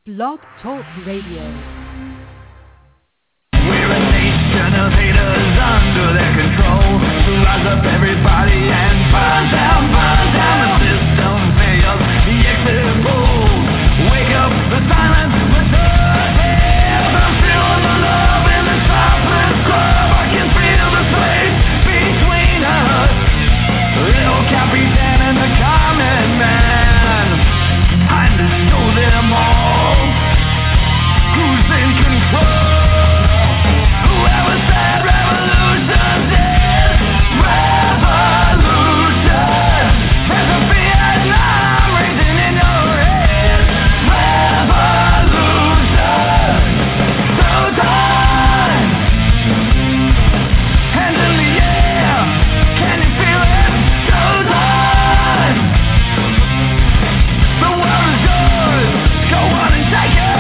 Blog Talk Radio. We're a nation of haters under their control. Rise up everybody and burn down the system fails. The exit polls wake up the silence, return it. I'm feeling the love in the topless club. I can feel the space between us. El Capitan and the common man. I know them all. Who's in control? Whoever said revolution's dead. Revolution. There's a Vietnam raging in your head. Revolution. Throw time. Hands in the air. Can you feel it? Throw time. The world is yours. Go on and take it.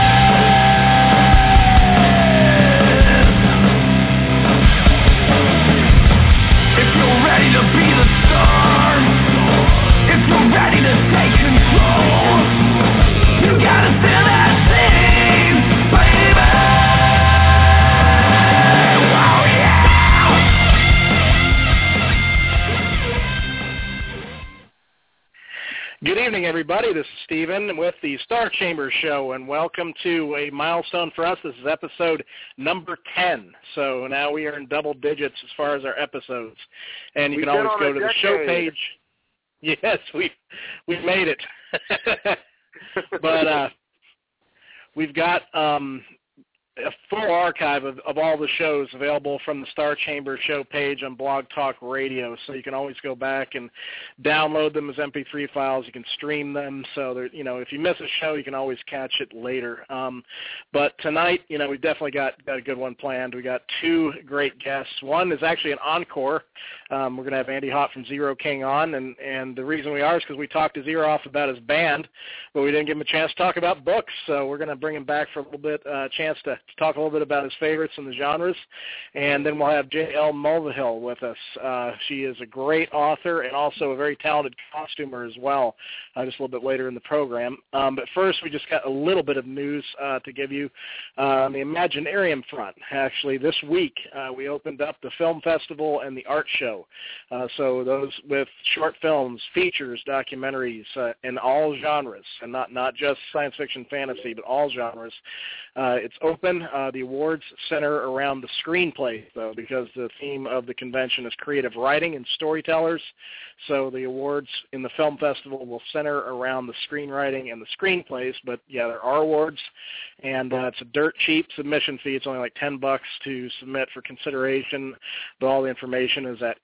If you're ready to be the star, if you're ready to take control, you gotta feel that thing, baby. Oh yeah. Good evening, everybody. This is Steven with the Star Chamber Show, and welcome to a milestone for us. This is episode number 10. So now we are in double digits as far as our episodes. And you can always go to the show page. Yes, we made it. But we've got a full archive of all the shows available from the Star Chamber show page on Blog Talk Radio, so you can always go back and download them as MP3 files. You can stream them, so that, if you miss a show, you can always catch it later. But tonight, we've definitely got a good one planned. We got two great guests. One is actually an encore. We're going to have Andy Hott from Zero King on, and the reason we are is because we talked to Zero off about his band, but we didn't give him a chance to talk about books, so we're going to bring him back for a little bit, chance to talk a little bit about his favorites and the genres. And then we'll have J.L. Mulvihill with us. She is a great author and also a very talented costumer as well, just a little bit later in the program. But first, we just got a little bit of news to give you on the Imaginarium front. Actually, this week we opened up the film festival and the art show. So those with short films, features, documentaries, in all genres, and not just science fiction, fantasy, but all genres. It's open. The awards center around the screenplay, though, because the theme of the convention is creative writing and storytellers. So the awards in the film festival will center around the screenwriting and the screenplays. But, yeah, there are awards, and it's a dirt cheap submission fee. It's only like $10 to submit for consideration. But all the information is at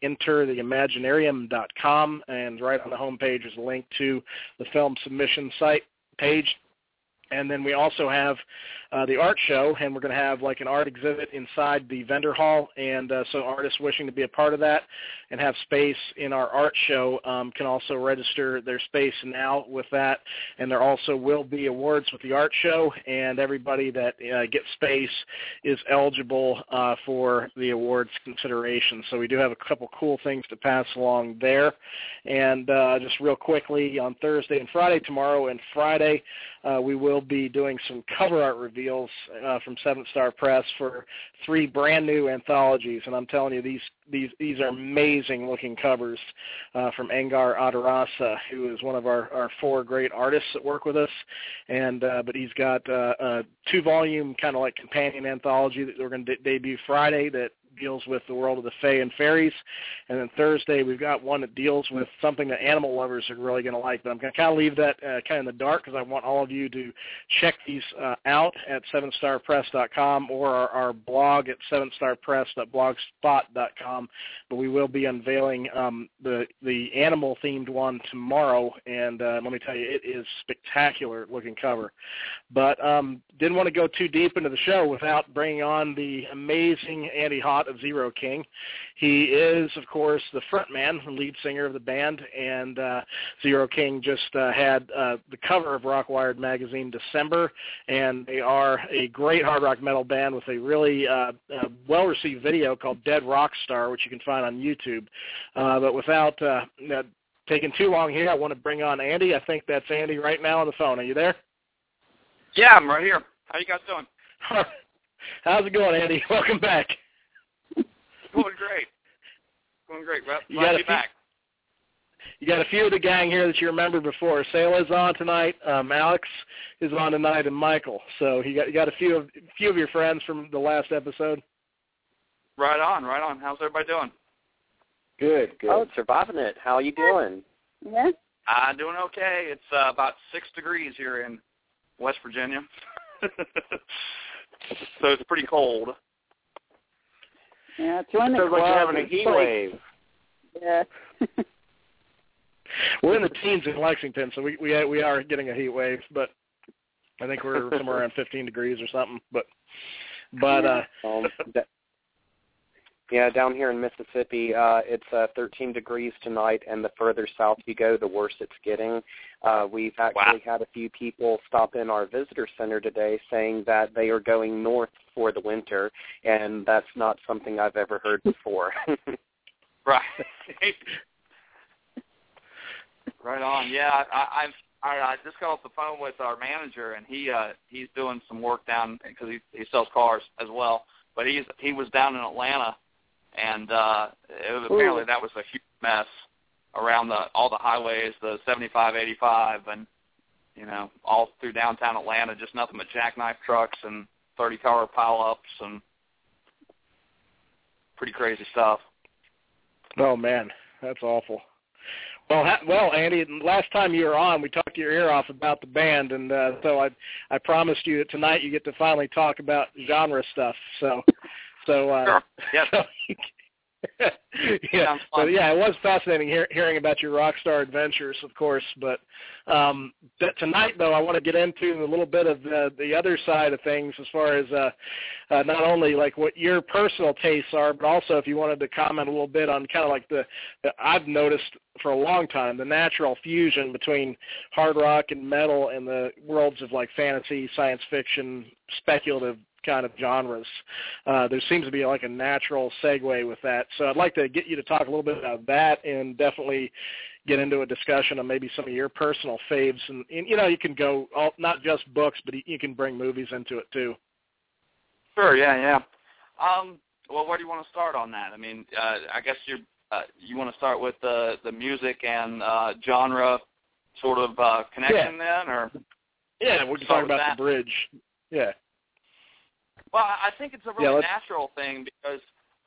entertheimaginarium.com, and right on the homepage is a link to the film submission site page. And then we also have the art show, and we're going to have like an art exhibit inside the vendor hall, and so artists wishing to be a part of that and have space in our art show can also register their space now with that. And there also will be awards with the art show, and everybody that gets space is eligible for the awards consideration. So we do have a couple cool things to pass along there. And just real quickly, on Thursday and Friday, tomorrow and Friday, we will be doing some cover art reveals from Seventh Star Press for 3 brand new anthologies, and I'm telling you, these are amazing looking covers from Engar Adarasa, who is one of our 4 great artists that work with us, and but he's got a 2-volume kind of like companion anthology that we're going to debut Friday that deals with the world of the Fae and fairies. And then Thursday, we've got one that deals with something that animal lovers are really going to like. But I'm going to kind of leave that kind of in the dark because I want all of you to check these out at seventhstarpress.com or our blog at seventhstarpress.blogspot.com. But we will be unveiling the animal-themed one tomorrow. And let me tell you, it is spectacular looking cover. But didn't want to go too deep into the show without bringing on the amazing Andy Hott of Zero King. He is, of course, the frontman, the lead singer of the band, and Zero King just had the cover of Rockwired magazine December, and they are a great hard rock metal band with a really well-received video called Dead Rockstar, which you can find on YouTube. But without taking too long here, I want to bring on Andy. I think that's Andy right now on the phone. Are you there? Yeah, I'm right here. How you guys doing? How's it going, Andy? Welcome back. Going great. Going great. Well, You glad got to be back. You got a few of the gang here that you remember before. Sayla's on tonight. Alex is on tonight, and Michael. So you got a few of your friends from the last episode. Right on, right on. How's everybody doing? Good. Oh, surviving it. How are you doing? Yeah. I'm doing okay. It's about 6 degrees here in West Virginia. So it's pretty cold. Yeah, join the Sounds club. like you're having a heat wave. Yeah. We're in the teens in Lexington, so we are getting a heat wave, but I think we're somewhere around 15 degrees or something. But yeah, down here in Mississippi, it's 13 degrees tonight, and the further south you go, the worse it's getting. We've actually had a few people stop in our visitor center today saying that they are going north for the winter, and that's not something I've ever heard before. Right. Right on. Yeah, I just got off the phone with our manager, and he's doing some work down because he sells cars as well. But he was down in Atlanta, and apparently that was a huge mess around all the highways, the 75, 85, and all through downtown Atlanta. Just nothing but jackknife trucks and 30-car pileups and pretty crazy stuff. Oh man, that's awful. Well, Andy, last time you were on, we talked your ear off about the band, and so I promised you that tonight you get to finally talk about genre stuff. So Sure. Yes. Yeah, but yeah, it was fascinating hearing about your rock star adventures, of course. But tonight, though, I want to get into a little bit of the other side of things, as far as not only like what your personal tastes are, but also if you wanted to comment a little bit on kind of like the I've noticed for a long time the natural fusion between hard rock and metal and the worlds of like fantasy, science fiction, speculative kind of genres. There seems to be like a natural segue with that. So I'd like to get you to talk a little bit about that and definitely get into a discussion on maybe some of your personal faves. And you can go not just books, but you can bring movies into it too. Sure, yeah. Well, where do you want to start on that? I mean, I guess you want to start with the music and genre sort of connection then? Or yeah, we can talk about the bridge. Yeah. Well, I think it's a really natural thing because,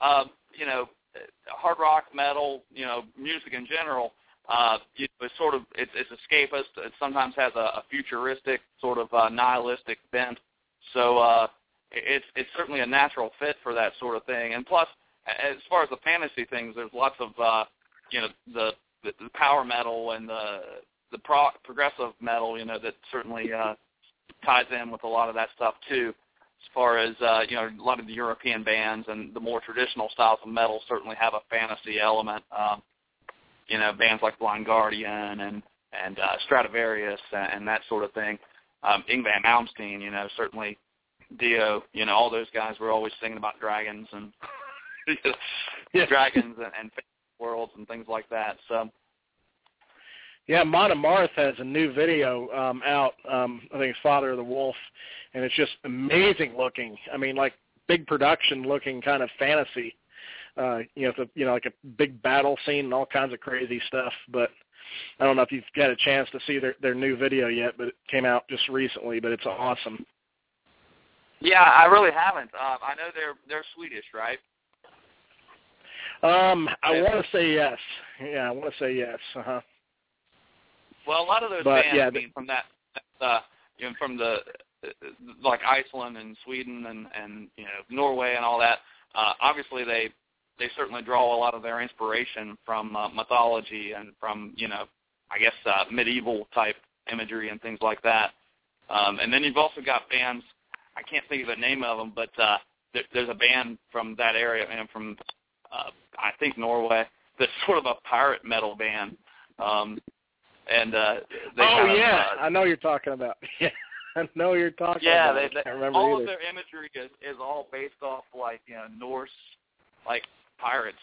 hard rock, metal, music in general, it's sort of it's escapist. It sometimes has a futuristic sort of nihilistic bent. So it's certainly a natural fit for that sort of thing. And plus, as far as the fantasy things, there's lots of the power metal and the progressive metal, that certainly ties in with a lot of that stuff too. As far as, a lot of the European bands and the more traditional styles of metal certainly have a fantasy element. Bands like Blind Guardian and Stratovarius and that sort of thing. Yngwie Malmsteen, certainly Dio, all those guys were always singing about dragons and dragons and worlds and things like that. So. Yeah, Monomarth has a new video out. I think it's Father of the Wolf, and it's just amazing looking. I mean, like big production looking kind of fantasy. Like a big battle scene and all kinds of crazy stuff. But I don't know if you've got a chance to see their new video yet, but it came out just recently. But it's awesome. Yeah, I really haven't. I know they're Swedish, right? I want to say yes. Yeah, I want to say yes. Uh-huh. Well, a lot of those bands, from from the like Iceland and Sweden and Norway and all that. Obviously, they certainly draw a lot of their inspiration from mythology and from I guess medieval type imagery and things like that. And then you've also got bands. I can't think of the name of them, but there's a band from that area and from I think Norway that's sort of a pirate metal band. I know you're talking about. Yeah, I know you're talking about. I can't remember all either. of their imagery is all based off like Norse, like pirates,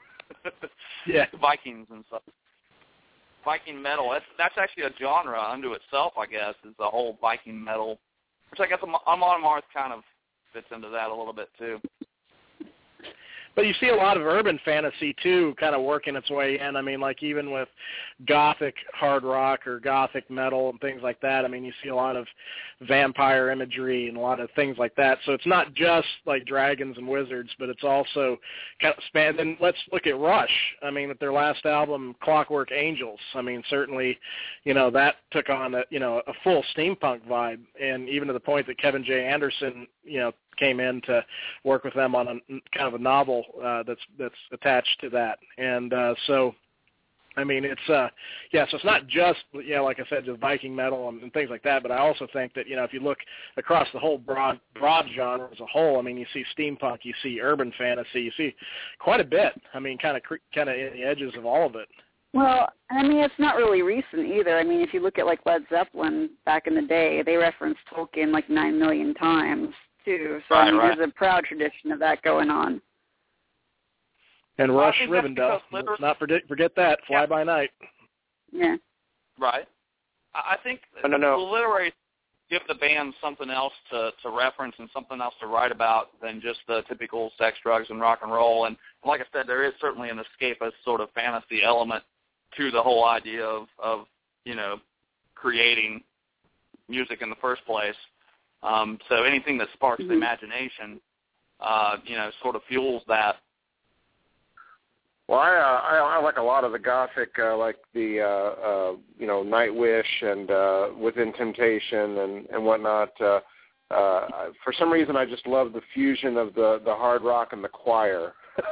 Vikings and stuff. Viking metal. That's actually a genre unto itself, I guess. Is the whole Viking metal which I guess Amon Amarth kind of fits into that a little bit too. But you see a lot of urban fantasy, too, kind of working its way in. I mean, like even with gothic hard rock or gothic metal and things like that, I mean, you see a lot of vampire imagery and a lot of things like that. So it's not just like dragons and wizards, but it's also kind of spanned. And let's look at Rush. I mean, with their last album, Clockwork Angels, I mean, certainly, that took on a full steampunk vibe, and even to the point that Kevin J. Anderson, came in to work with them on a kind of a novel that's attached to that. And so, I mean, it's so it's not just like I said, just Viking metal and things like that. But I also think that if you look across the whole broad genre as a whole, I mean, you see steampunk, you see urban fantasy, you see quite a bit. I mean, kind of in the edges of all of it. Well, I mean, it's not really recent either. I mean, if you look at like Led Zeppelin back in the day, they referenced Tolkien like 9 million times. Too. So I mean, there's a proud tradition of that going on. And Rush Rivendell, let's not forget that, Fly By Night. Yeah. Right. I think the literary give the band something else to reference and something else to write about than just the typical sex, drugs, and rock and roll. And like I said, there is certainly an escapist sort of fantasy element to the whole idea of creating music in the first place. So anything that sparks the imagination, sort of fuels that. Well, I like a lot of the gothic, like the Nightwish and Within Temptation and whatnot. For some reason, I just love the fusion of the hard rock and the choir.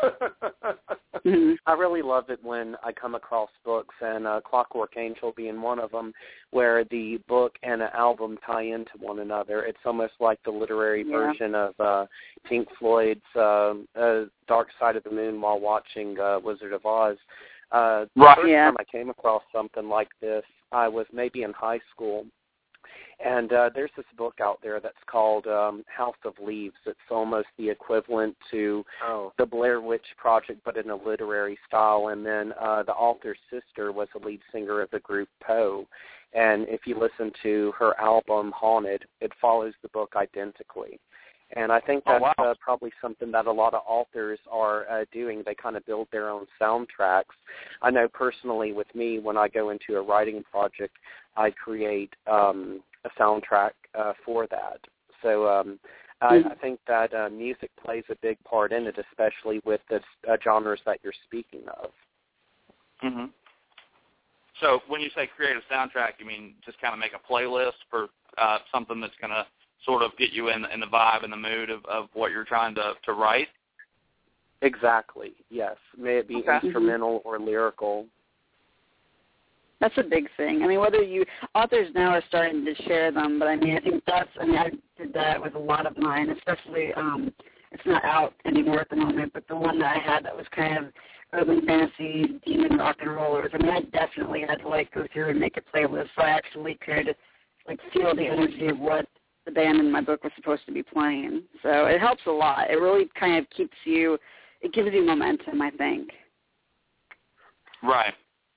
I really love it when I come across books, and Clockwork Angel being one of them, where the book and an album tie into one another. It's almost like the literary version of Pink Floyd's Dark Side of the Moon while watching Wizard of Oz. The first time I came across something like this, I was maybe in high school. And there's this book out there that's called House of Leaves. It's almost the equivalent to the Blair Witch Project, but in a literary style. And then the author's sister was the lead singer of the group Poe. And if you listen to her album, Haunted, it follows the book identically. And I think that's probably something that a lot of authors are doing. They kind of build their own soundtracks. I know personally with me, when I go into a writing project, I create a soundtrack for that. So I think that music plays a big part in it, especially with the genres that you're speaking of. Mm-hmm. So when you say create a soundtrack, you mean just kind of make a playlist for something that's going to sort of get you in the vibe and the mood of what you're trying to write? Exactly, yes. May it be instrumental or lyrical. That's a big thing. I mean, authors now are starting to share them, but I mean, I did that with a lot of mine, especially, it's not out anymore at the moment, but the one that I had that was kind of urban fantasy, demon rock and rollers. I mean, I definitely had to, go through and make a playlist, so I actually could, feel the energy of what the band in my book was supposed to be playing. So it helps a lot. It really kind of gives you momentum, I think. Right.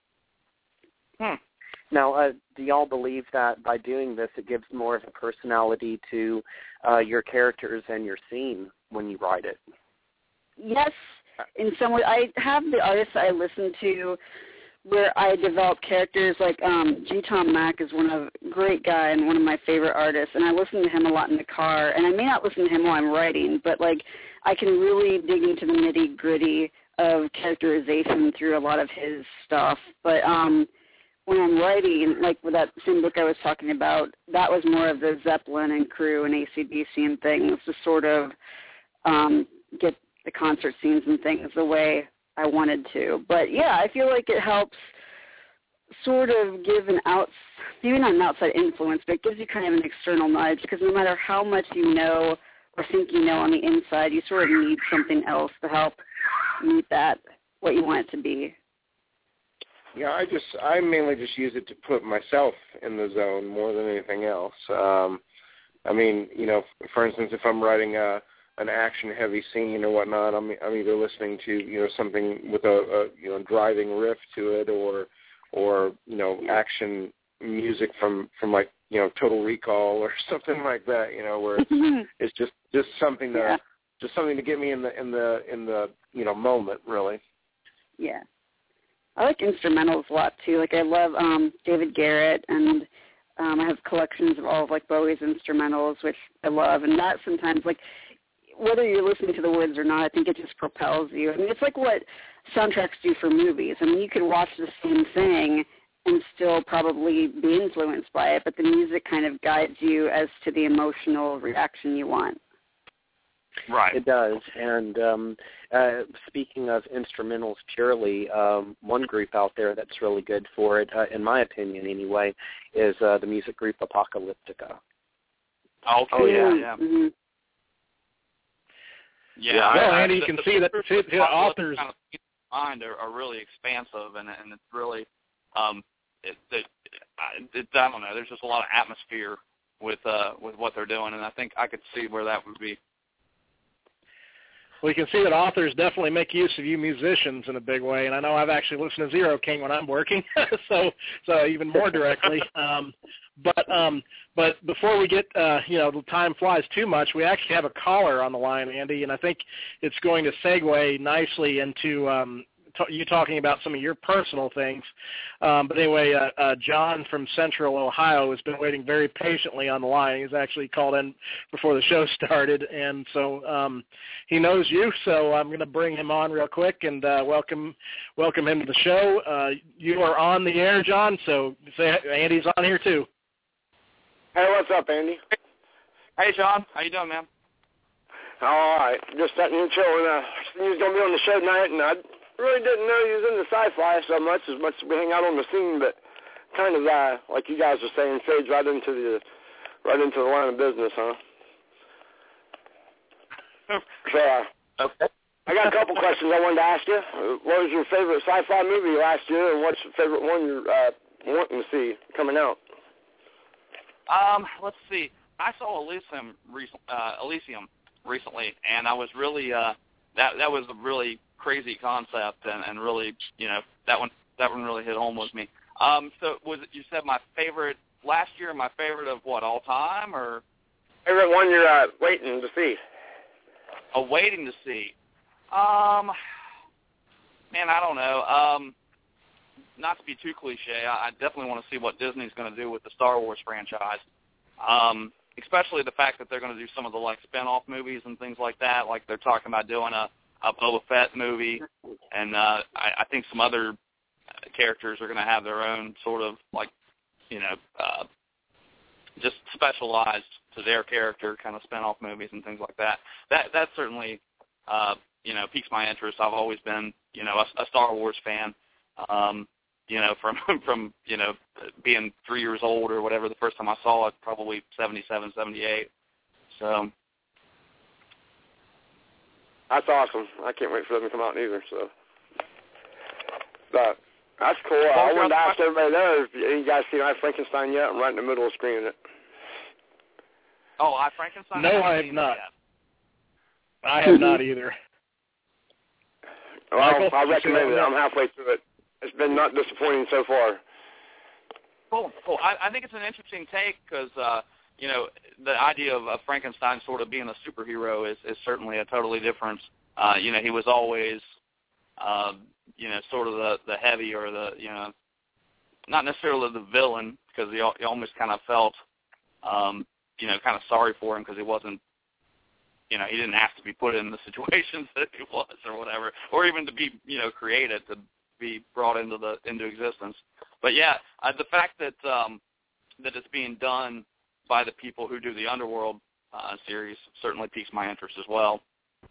Now, do y'all believe that by doing this, it gives more of a personality to your characters and your scene when you write it? Yes, in some way. I have the artists I listen to where I develop characters, like G. Tom Mack is a great guy and one of my favorite artists, and I listen to him a lot in the car, and I may not listen to him while I'm writing, but I can really dig into the nitty-gritty of characterization through a lot of his stuff. But when I'm writing, with that same book I was talking about, that was more of the Zeppelin and Crew and AC/DC and things to sort of get the concert scenes and things the way I wanted to. But yeah, I feel like it helps sort of give maybe not an outside influence, but it gives you kind of an external nudge, because no matter how much you know or think you know on the inside, you sort of need something else to help meet that, what you want it to be. Yeah, I mainly just use it to put myself in the zone more than anything else. I mean, for instance, if I'm writing an action-heavy scene or whatnot, I'm either listening to something with a driving riff to it, or action music from Total Recall or something like that, where it's just something to just something to get me in the moment, really. Yeah. I like instrumentals a lot too. Like I love David Garrett, and I have collections of all of like Bowie's instrumentals, which I love, and that sometimes like whether you're listening to the words or not, I think it just propels you. I mean, it's like what soundtracks do for movies. I mean, you could watch the same thing and still probably be influenced by it, but the music kind of guides you as to the emotional reaction you want. Right. It does. And speaking of instrumentals purely, one group out there that's really good for it, in my opinion anyway, is the music group Apocalyptica. Okay. Oh, yeah. Mm-hmm. Yeah. Well, Andy, you can see that the authors kind of mind are really expansive, and it's really, I don't know. There's just a lot of atmosphere with what they're doing, and I think I could see where that would be. Well, you can see that authors definitely make use of you musicians in a big way, and I know I've actually listened to Zero King when I'm working, so even more directly. But before we get, the time flies too much, we actually have a caller on the line, Andy, and I think it's going to segue nicely into you talking about some of your personal things. But anyway, John from Central Ohio has been waiting very patiently on the line. He's actually called in before the show started, and so he knows you. So I'm going to bring him on real quick and welcome him to the show. You are on the air, John, so say Andy's on here too. Hey, what's up, Andy? Hey, John. How you doing, man? All right. Just sitting here chilling. He was going to be on the show tonight, and I really didn't know he was into sci-fi so much as we hang out on the scene, but kind of, like you guys were saying, fades right into the line of business, huh? So, okay. I got a couple questions I wanted to ask you. What was your favorite sci-fi movie last year, and what's your favorite one you're wanting to see coming out? Let's see. I saw Elysium recently, and I was really that was a really crazy concept, and really, that one really hit home with me. So was it, you said my favorite last year, my favorite of what, all time, or favorite one you're waiting to see? Waiting to see. Man, I don't know. Not to be too cliche, I definitely want to see what Disney's going to do with the Star Wars franchise. Especially the fact that they're going to do some of the like spin-off movies and things like that. Like they're talking about doing a Boba Fett movie, and I think some other characters are going to have their own sort of like, just specialized to their character kind of spin-off movies and things like that. That certainly, piques my interest. I've always been, a Star Wars fan. From being 3 years old or whatever the first time I saw it, probably 77, 78. So that's awesome. I can't wait for them to come out either. So, but that's cool. I wanted to ask everybody there if you guys seen I, Frankenstein yet? I'm right in the middle of screening it. Oh, I, Frankenstein? No, I have not. I have not either. Well, I recommend it. I'm halfway through it. It's been not disappointing so far. Cool. I think it's an interesting take because, the idea of Frankenstein sort of being a superhero is certainly a totally different, he was always, sort of the heavy or the, not necessarily the villain because you almost kind of felt, kind of sorry for him because he wasn't, he didn't have to be put in the situations that he was or whatever, or even to be, created to be brought into existence. But yeah, the fact that that it's being done by the people who do the Underworld series certainly piques my interest as well.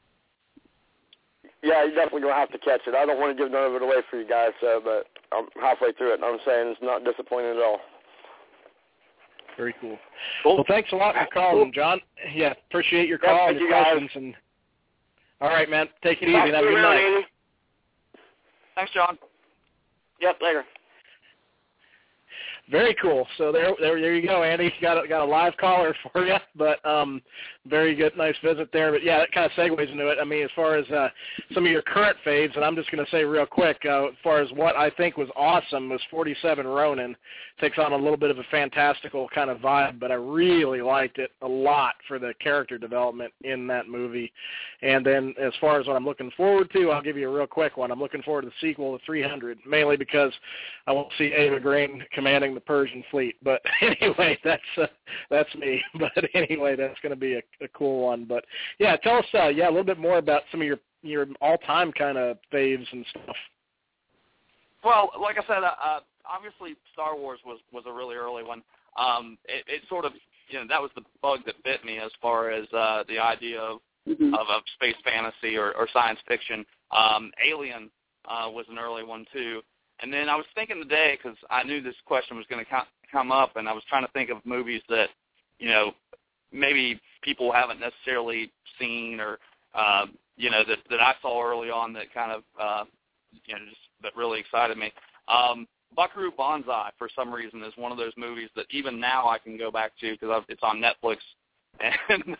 Yeah, you're definitely going to have to catch it. I don't want to give none of it away for you guys, but I'm halfway through it, and I'm saying it's not disappointing at all. Very cool. Well, thanks a lot for calling, John. Yeah, appreciate your call and your questions. And all right, man, take it easy and have a good night. Andy. Thanks, John. Yep, later. Very cool. So there you go, Andy. Got a live caller for you, but very good, nice visit there. But yeah, that kind of segues into it. I mean, as far as some of your current faves, and I'm just going to say real quick, as far as what I think was awesome was 47 Ronin. Takes on a little bit of a fantastical kind of vibe, but I really liked it a lot for the character development in that movie. And then as far as what I'm looking forward to, I'll give you a real quick one. I'm looking forward to the sequel to 300, mainly because I won't see Ava Green commanding the Persian fleet. But anyway, that's me. But anyway, that's going to be a cool one. But yeah, tell us a little bit more about some of your all-time kind of faves and stuff. Well, like I said, obviously Star Wars was a really early one. It sort of, that was the bug that bit me as far as the idea of space fantasy or science fiction. Alien was an early one too. And then I was thinking today, because I knew this question was going to come up, and I was trying to think of movies that, maybe people haven't necessarily seen or, that I saw early on that kind of, just that really excited me. Buckaroo Banzai, for some reason, is one of those movies that even now I can go back to because it's on Netflix. And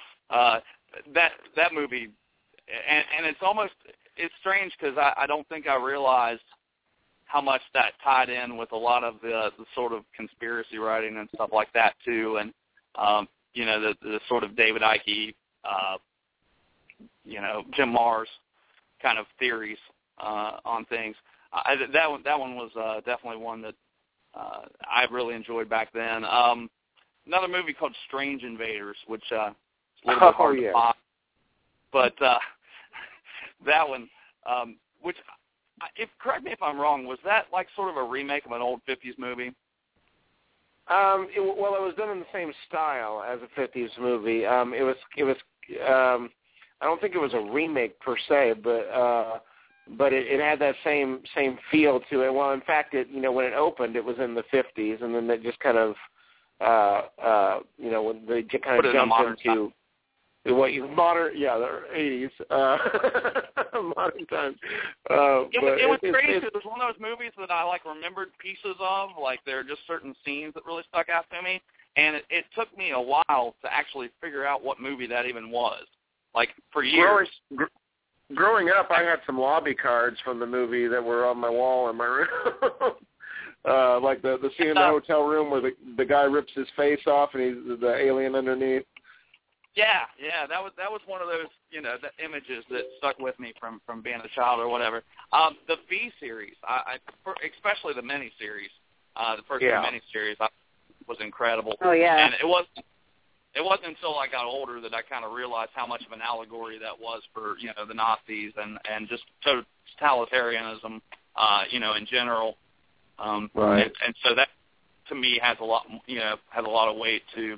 that movie, and it's strange because I don't think I realized how much that tied in with a lot of the sort of conspiracy writing and stuff like that too, and the sort of David Icke, Jim Mars kind of theories on things. That one was definitely one that I really enjoyed back then. Another movie called Strange Invaders, which is a little bit hard to find, but that one, which. Correct me if I'm wrong, was that like sort of a remake of an old 50s movie? It was done in the same style as a 50s movie. It was. I don't think it was a remake per se, but it had that same feel to it. Well, in fact, when it opened, it was in the 50s, and then they just kind of, when they kind of jumped into. What you modern, the 80s, modern times. It was crazy. It was one of those movies that I remembered pieces of. There are just certain scenes that really stuck out to me, and it took me a while to actually figure out what movie that even was. For years. Growing up, I had some lobby cards from the movie that were on my wall in my room. The scene in the hotel room where the guy rips his face off and he's the alien underneath. Yeah, that was one of those, the images that stuck with me from being a child or whatever. The V series, especially the miniseries, the first miniseries, was incredible. Oh yeah. And it wasn't until I got older that I kind of realized how much of an allegory that was for the Nazis and just totalitarianism, in general. Right. And so that to me has a lot, has a lot of weight too.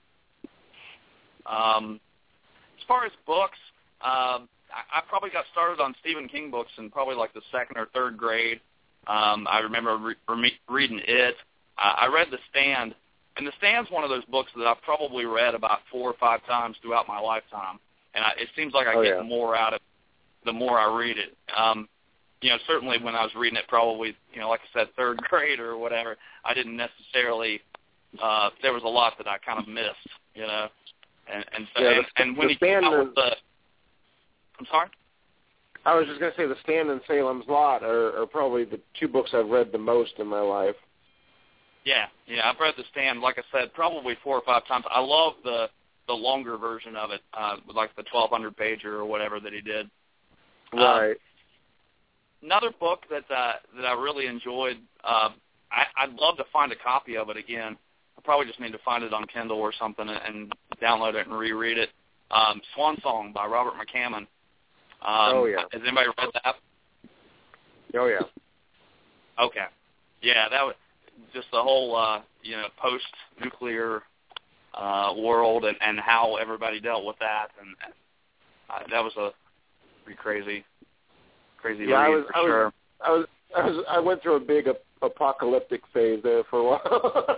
As far as books, I probably got started on Stephen King books in probably the second or third grade. I remember reading it. I read The Stand, and The Stand's one of those books that I've probably read about 4 or 5 times throughout my lifetime, and it seems like I get more out of it the more I read it. Certainly when I was reading it probably, like I said, third grade or whatever, I didn't necessarily, there was a lot that I kind of missed, And when he came out with I'm sorry? I was just going to say The Stand and Salem's Lot are probably the 2 books I've read the most in my life. Yeah, I've read The Stand, like I said, probably 4 or 5 times. I love the longer version of it, the 1,200-pager or whatever that he did. Right. Another book that I really enjoyed, I'd love to find a copy of it again. I probably just need to find it on Kindle or something and download it and reread it. Swan Song by Robert McCammon. Has anybody read that? Oh, yeah. Okay. Yeah, that was just the whole, post-nuclear world and how everybody dealt with that. And that was a pretty crazy read for sure. I went through a big apocalyptic phase there for a while.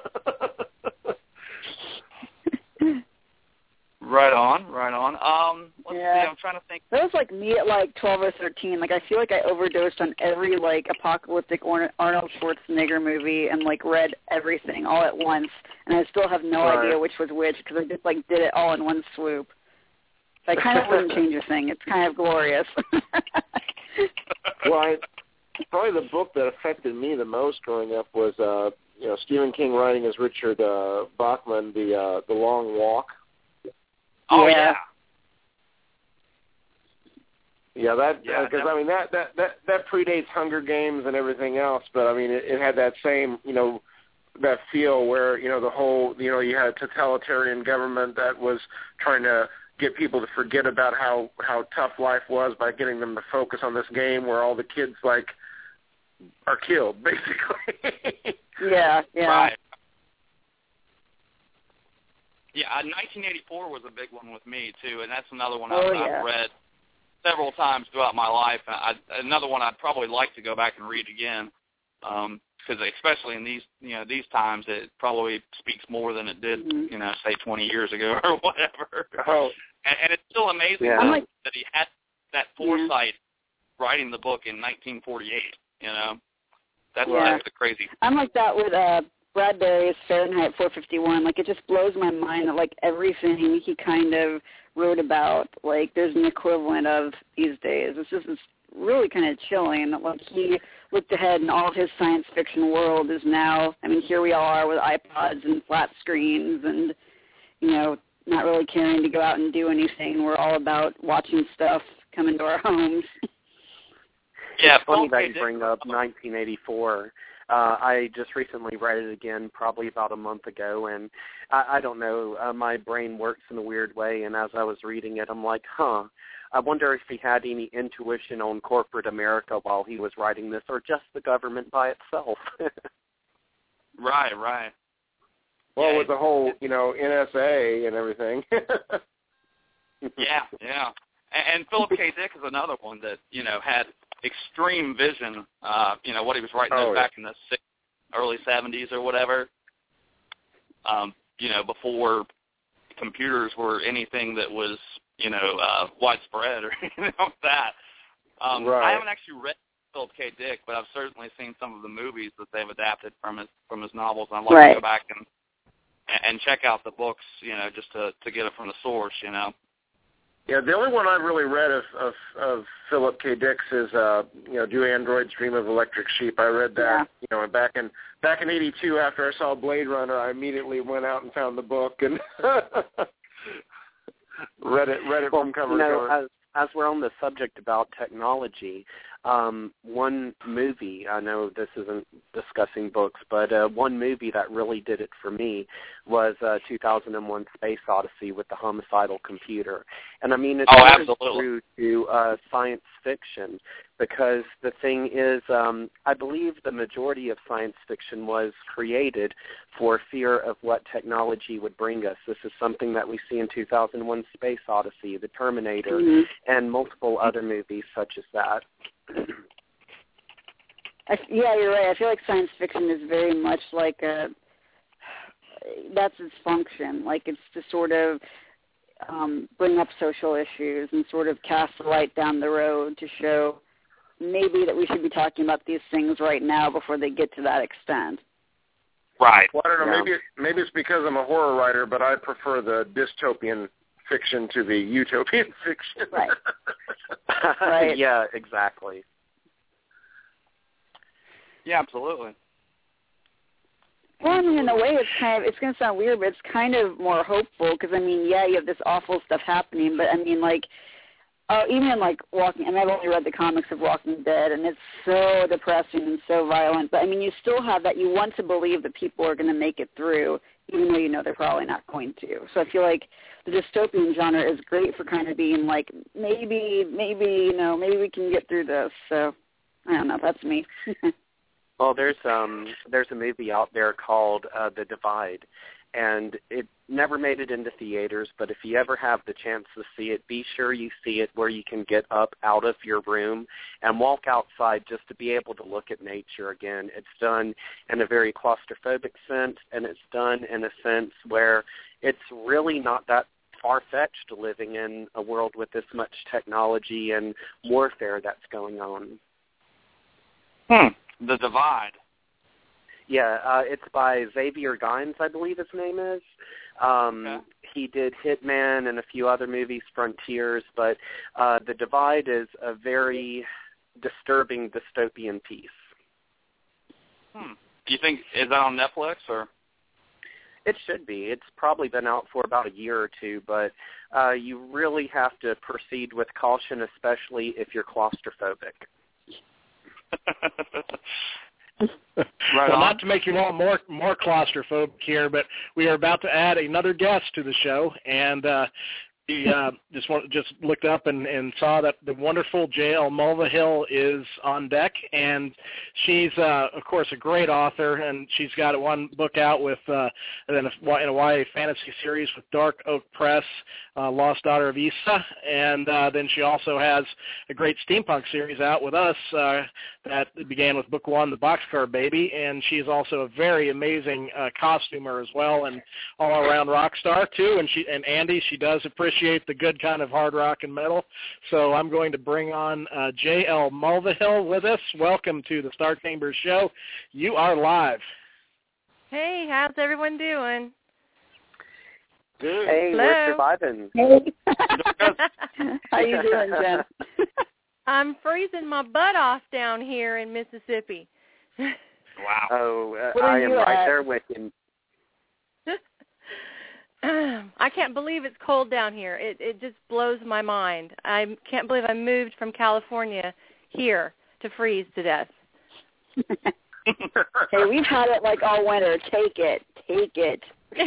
Right on. Let's see. I'm trying to think. That was like me at like 12 or 13. Like I feel like I overdosed on every like apocalyptic Arnold Schwarzenegger movie and like read everything all at once, and I still have no idea which was which because I just like did it all in one swoop. So I kind of wouldn't change a thing. It's kind of glorious. Well, probably the book that affected me the most growing up was Stephen King writing as Richard Bachman, the Long Walk. Oh yeah. Yeah, because I mean that predates Hunger Games and everything else, but I mean it had that same that feel where the whole you had a totalitarian government that was trying to get people to forget about how tough life was by getting them to focus on this game where all the kids like are killed basically. Yeah. Right. Yeah, 1984 was a big one with me too, and that's another one I've read several times throughout my life. Another one I'd probably like to go back and read again, because especially in these times, it probably speaks more than it did, say 20 years ago or whatever. Oh. And it's still amazing that he had that foresight writing the book in 1948. That's the crazy. I'm like that with Bradbury's Fahrenheit 451. Like, it just blows my mind that, like, everything he kind of wrote about, like, there's an equivalent of these days. It's really kind of chilling. Like, he looked ahead and all of his science fiction world is now, I mean, here we are with iPods and flat screens and, not really caring to go out and do anything. We're all about watching stuff come into our homes. Yeah, it's funny that you bring up 1984. I just recently read it again probably about a month ago, and I don't know, my brain works in a weird way, and as I was reading it, I'm like, I wonder if he had any intuition on corporate America while he was writing this, or just the government by itself. Right. Well, with the whole, NSA and everything. Yeah. And Philip K. Dick is another one that, had extreme vision, what he was writing back in the early 70s or whatever, before computers were anything that was, widespread or anything like that. Right. I haven't actually read Philip K. Dick, but I've certainly seen some of the movies that they've adapted from his novels, and I'd like to go back and check out the books, just to get it from the source, Yeah, the only one I've really read of Philip K. Dick's is Do Androids Dream of Electric Sheep. I read that, and back in '82 after I saw Blade Runner, I immediately went out and found the book and read it from cover to cover. As we're on the subject about technology, one movie, I know this isn't discussing books, but one movie that really did it for me was 2001 Space Odyssey with the homicidal computer. And I mean, it's true to science fiction, because the thing is, I believe the majority of science fiction was created for fear of what technology would bring us. This is something that we see in 2001 Space Odyssey, The Terminator, and multiple other movies such as that. Yeah, you're right. I feel like science fiction is very much like that's its function. Like, it's to sort of bring up social issues and sort of cast a light down the road to show maybe that we should be talking about these things right now before they get to that extent. Right. Well, I don't know. Maybe it's because I'm a horror writer, but I prefer the dystopian fiction to the utopian fiction. Right. Right. Yeah, exactly. Yeah, absolutely. Well, I mean, in a way, it's going to sound weird, but it's kind of more hopeful because, I mean, yeah, you have this awful stuff happening, but, I mean, like, even like Walking, and I've only read the comics of Walking Dead, and it's so depressing and so violent, but, I mean, you still have that. You want to believe that people are going to make it through, even though you know they're probably not going to. So I feel like the dystopian genre is great for kind of being like, maybe, maybe we can get through this. So, I don't know. That's me. Well, there's a movie out there called The Divide, and it never made it into theaters, but if you ever have the chance to see it, be sure you see it where you can get up out of your room and walk outside just to be able to look at nature again. It's done in a very claustrophobic sense, and it's done in a sense where it's really not that far-fetched living in a world with this much technology and warfare that's going on. The Divide. Yeah, it's by Xavier Gynes, I believe his name is. Okay. He did Hitman and a few other movies, Frontiers, but The Divide is a very disturbing dystopian piece. Do you think, is that on Netflix or? It should be. It's probably been out for about a year or two, but you really have to proceed with caution, especially if you're claustrophobic. Right well, not to make you all more claustrophobic here, but we are about to add another guest to the show, and we just looked up and saw that the wonderful J.L. Mulvihill is on deck, and she's of course a great author, and she's got one book out with in a YA fantasy series with Dark Oak Press, Lost Daughter of Issa, and then she also has a great steampunk series out with us that began with book 1, The Boxcar Baby, and she's also a very amazing costumer as well, and all-around rock star too. And Andy, she does appreciate the good kind of hard rock and metal. So I'm going to bring on J.L. Mulvihill with us. Welcome to the Star Chambers Show. You are live. Hey, how's everyone doing? Good. Hey, Hello. we're surviving. Hey. How you doing, Jen? I'm freezing my butt off down here in Mississippi. Wow. Oh, Where I are am you right at? there with you. I can't believe it's cold down here. It just blows my mind. I can't believe I moved from California here to freeze to death. Hey, we've had it like all winter. Take it. Take it.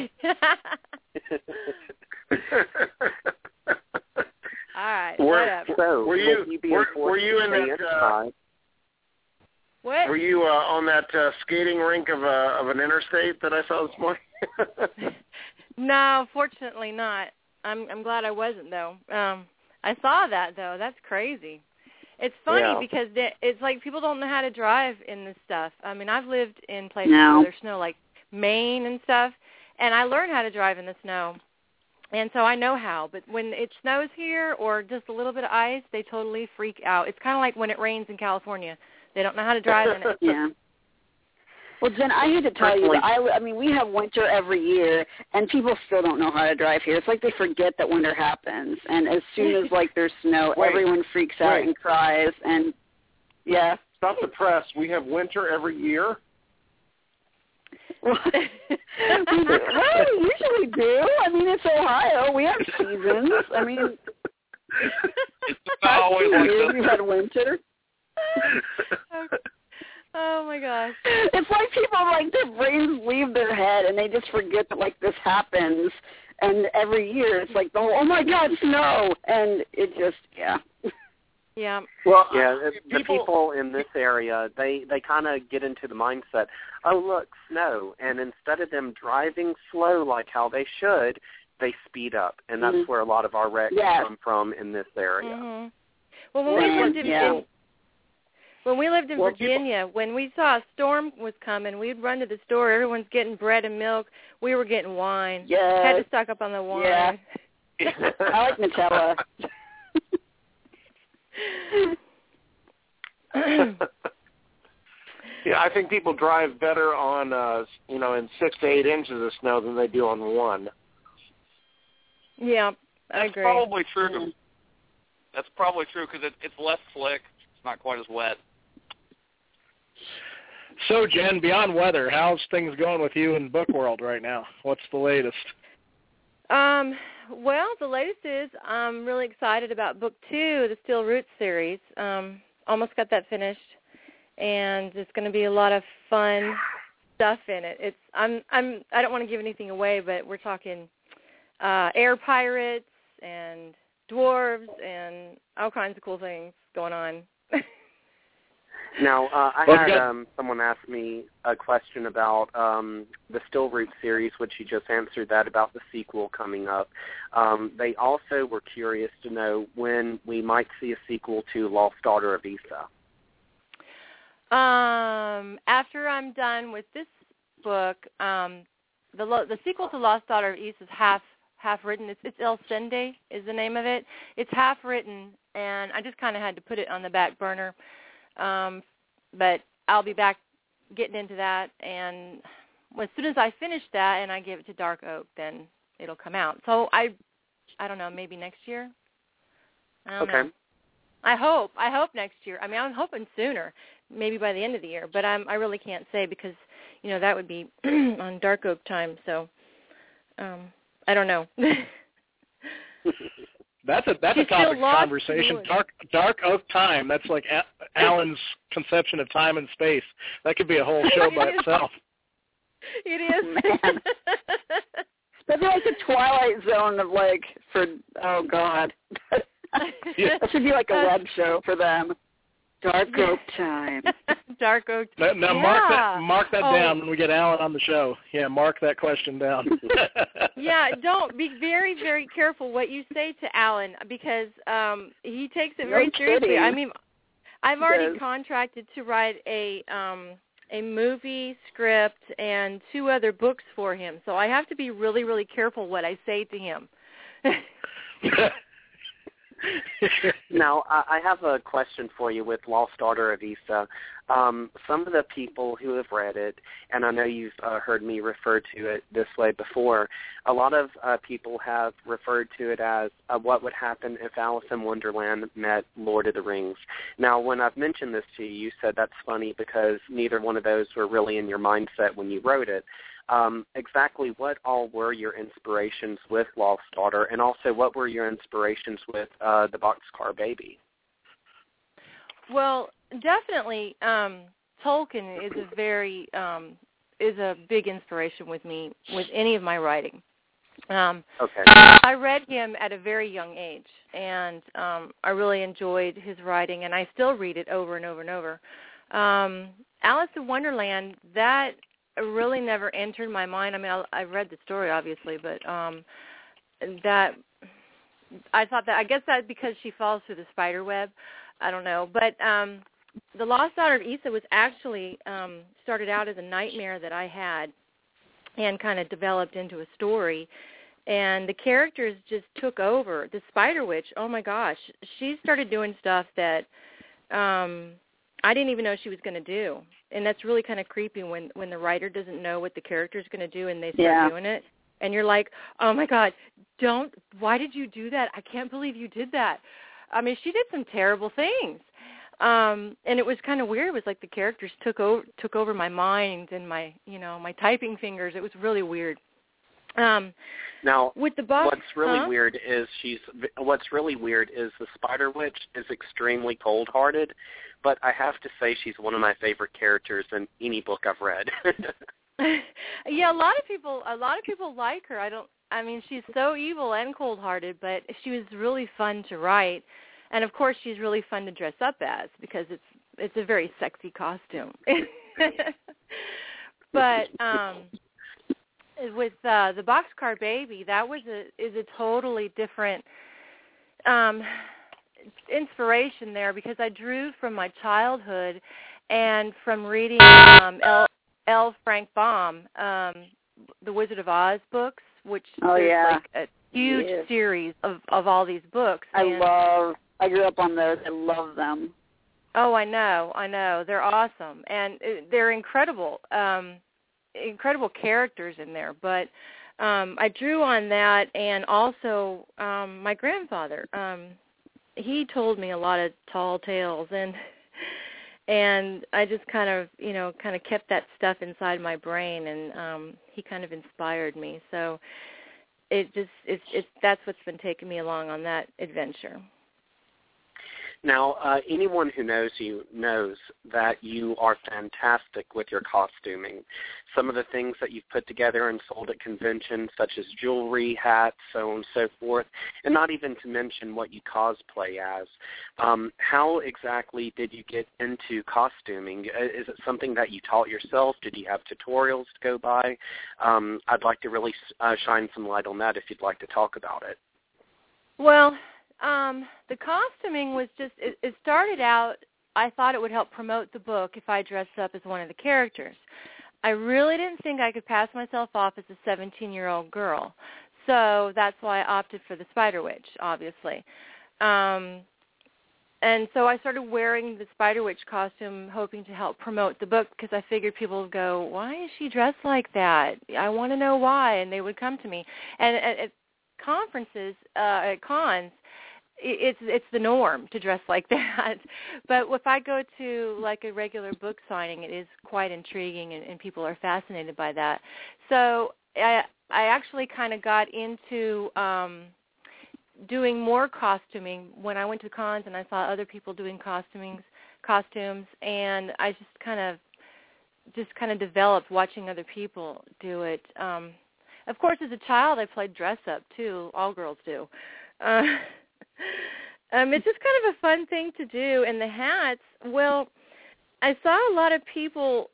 All right. So, were you in that? What? Were you on that skating rink of an interstate that I saw this morning? No, fortunately not. I'm glad I wasn't though. I saw that though. That's crazy. It's funny because it's like people don't know how to drive in this stuff. I mean, I've lived in places where there's snow, like Maine and stuff, and I learned how to drive in the snow. And so I know how, but when it snows here or just a little bit of ice, they totally freak out. It's kind of like when it rains in California. They don't know how to drive in it. Yeah. Well, Jen, I need to tell you that I mean, we have winter every year, and people still don't know how to drive here. It's like they forget that winter happens, and as soon as like there's snow, everyone freaks out and cries. And yeah, stop the press. We have winter every year. Well, we usually do. I mean, it's Ohio. We have seasons. I mean, it's not always like this. We've had winter. Oh my gosh! It's like people like their brains leave their head and they just forget that like this happens. And every year it's like, oh my God, snow, and it just Yeah. Well, the people in this area, they kind of get into the mindset, oh, look, snow. And instead of them driving slow like how they should, they speed up. And that's where a lot of our wrecks come from in this area. Mm-hmm. Well, when we lived in Virginia, when we saw a storm was coming, we'd run to the store. Everyone's getting bread and milk. We were getting wine. Yes. Had to stock up on the wine. Yeah. I like Nutella. Yeah, I think people drive better on, in 6 to 8 inches of snow than they do on 1. Yeah, I agree. That's probably true. That's probably true because it's less slick. It's not quite as wet. So, Jen, beyond weather, how's things going with you in book world right now? What's the latest? Well, the latest is I'm really excited about book 2, the Steel Roots series. Almost got that finished, and it's going to be a lot of fun stuff in it. I don't want to give anything away, but we're talking air pirates and dwarves and all kinds of cool things going on. Now, I had someone ask me a question about the Steel Roots series, which you just answered that about the sequel coming up. They also were curious to know when we might see a sequel to Lost Daughter of Issa. After I'm done with this book, the sequel to Lost Daughter of Issa is half half written. It's El Sende is the name of it. It's half written, and I just kind of had to put it on the back burner. But I'll be back getting into that, and as soon as I finish that and I give it to Dark Oak, then it'll come out. So I don't know, maybe next year. I don't know. I hope next year. I mean, I'm hoping sooner, maybe by the end of the year. But I really can't say because, you know, that would be on Dark Oak time. So I don't know. That's a topic of conversation. Dark Oak time. That's like Alan's conception of time and space. That could be a whole show by itself. It is. Man. That'd be like the Twilight Zone of oh God. That should be like a web show for them. Dark Oak time. Dark Oak time. Now mark that down when we get Alan on the show. Yeah, mark that question down. Yeah, don't be very, very careful what you say to Alan because he takes it very seriously. I mean, I've already contracted to write a movie script and 2 other books for him, so I have to be really, really careful what I say to him. Now, I have a question for you with Lost Daughter of Issa. Some of the people who have read it, and I know you've heard me refer to it this way before, a lot of people have referred to it as what would happen if Alice in Wonderland met Lord of the Rings. Now, when I've mentioned this to you, you said that's funny because neither one of those were really in your mindset when you wrote it. Exactly what all were your inspirations with Lost Daughter, and also what were your inspirations with the Boxcar Baby? Well, definitely, Tolkien is a big inspiration with me with any of my writing. I read him at a very young age, and I really enjoyed his writing, and I still read it over and over and over. Alice in Wonderland, that really never entered my mind. I mean, I've read the story, obviously, but that I thought that, I guess that's because she falls through the spider web. I don't know. But The Lost Daughter of Issa was actually started out as a nightmare that I had and kind of developed into a story. And the characters just took over. The Spider Witch, oh, my gosh, she started doing stuff that I didn't even know she was going to do. And that's really kind of creepy when the writer doesn't know what the character's going to do and they start doing it. And you're like, oh, my God, why did you do that? I can't believe you did that. I mean, she did some terrible things. And it was kind of weird. It was like the characters took over my mind and my typing fingers. It was really weird. Now, with the book, what's really weird is the Spider Witch is extremely cold-hearted, but I have to say she's one of my favorite characters in any book I've read. Yeah, a lot of people like her. I mean, she's so evil and cold-hearted, but she was really fun to write, and of course, she's really fun to dress up as because it's a very sexy costume. But with the Boxcar Baby, that is a totally different inspiration there because I drew from my childhood and from reading L. Frank Baum, the Wizard of Oz books, which is like a huge series of all these books. I grew up on those. I love them. Oh, I know. They're awesome, and they're incredible. Incredible characters in there, but I drew on that, and also my grandfather. He told me a lot of tall tales, and I just kind of kept that stuff inside my brain, and he kind of inspired me. So that's what's been taking me along on that adventure. Now, anyone who knows you knows that you are fantastic with your costuming. Some of the things that you've put together and sold at conventions, such as jewelry, hats, so on and so forth, and not even to mention what you cosplay as. How exactly did you get into costuming? Is it something that you taught yourself? Did you have tutorials to go by? I'd like to really shine some light on that if you'd like to talk about it. Well, the costuming was just, it started out, I thought it would help promote the book if I dressed up as one of the characters. I really didn't think I could pass myself off as a 17-year-old girl. So that's why I opted for the Spider Witch, obviously. And so I started wearing the Spider Witch costume, hoping to help promote the book, because I figured people would go, why is she dressed like that? I want to know why, and they would come to me. And at conferences, at cons, it's the norm to dress like that. But if I go to like a regular book signing, it is quite intriguing, and people are fascinated by that. So I actually kind of got into doing more costuming when I went to cons and I saw other people doing costumes, and I just kind of developed watching other people do it. Of course, as a child, I played dress up too. All girls do. It's just kind of a fun thing to do. And the hats, well, I saw a lot of people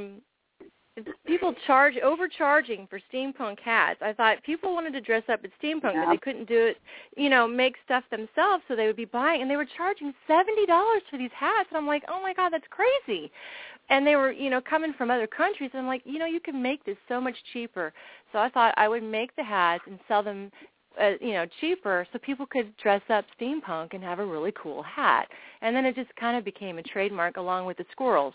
overcharging for steampunk hats. I thought people wanted to dress up as steampunk, but they couldn't do it, make stuff themselves, so they would be buying, and they were charging $70 for these hats, and I'm like, oh my God, that's crazy. And they were, coming from other countries, and I'm like, you can make this so much cheaper. So I thought I would make the hats and sell them, cheaper, so people could dress up steampunk and have a really cool hat. And then it just kind of became a trademark along with the squirrels.